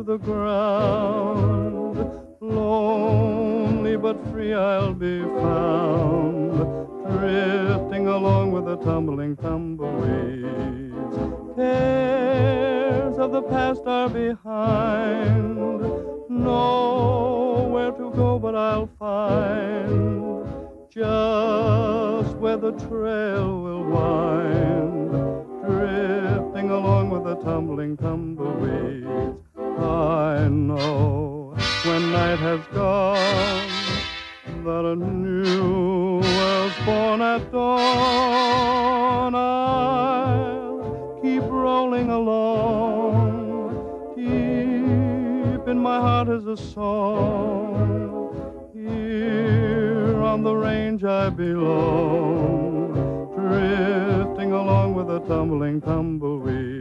the ground. Lonely but free I'll be found, drifting along with the tumbling tumbleweeds. Cares of the past are behind, nowhere to go but I'll find just where the trail will wind, drifting along with the tumbling tumbleweeds. I know when night has gone that a new world's born at dawn. I'll keep rolling along, deep in my heart is a song. Here on the range I belong, drifting along with the tumbling tumbleweed.